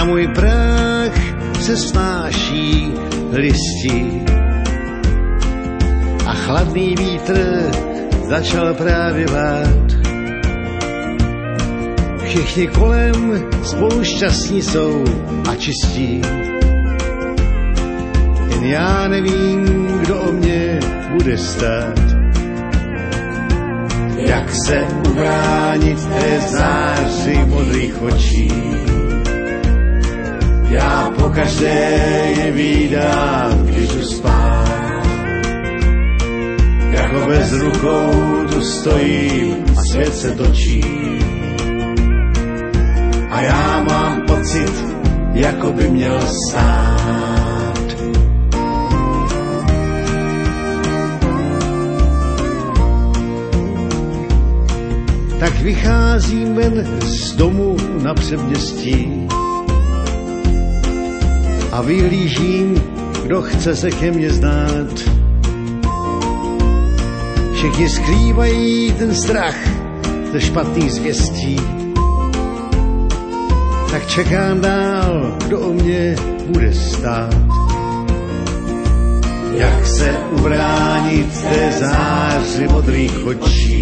můj prach se snáší listí a chladný vítr začal právě vát. Všichni kolem spolu šťastní jsou a čistí. Jen já nevím, kdo o mě bude stát. Jak se ubránit té záři modrých očí? Já pokaždé je vídám, když jdu spát. Jako bez rukou tu stojím a svět se točí. A já mám pocit, jako by měl stát. Tak vycházím ven z domu na předměstí a vyhlížím, kdo chce se ke mně znát. Všichni skrývají ten strach ze špatných zvěstí. Tak čekám dál, kdo o mě bude stát. Jak se ubránit té záři modrých očí?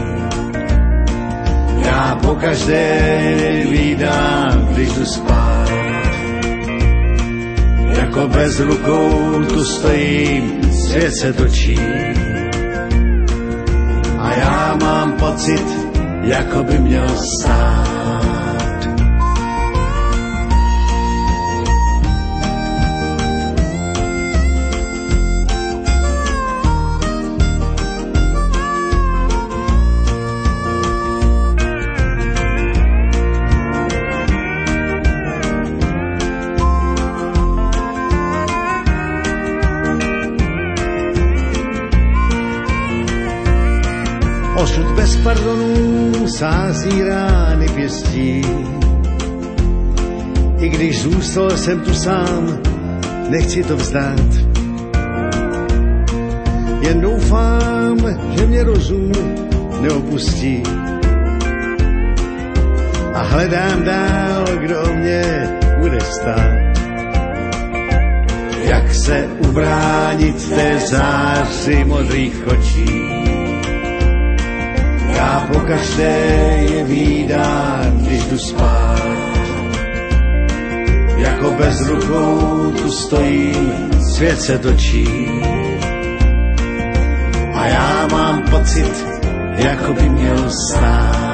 Já pokaždé vídám, když jdu spát. Jako bez rukou tu stojím, svět se točí. A já mám pocit, jako by měl stát. Osud bez pardonů sází rány pěstí. I když zůstal jsem tu sám, nechci to vzdát. Jen doufám, že mě rozum neopustí. A hledám dál, kdo o mě bude stát. Jak se ubránit té záři modrých očí? Já pokaždé je vídám, když jdu spát. Jako bez rukou tu stojím, svět se točí. A já mám pocit, jako by měl stát.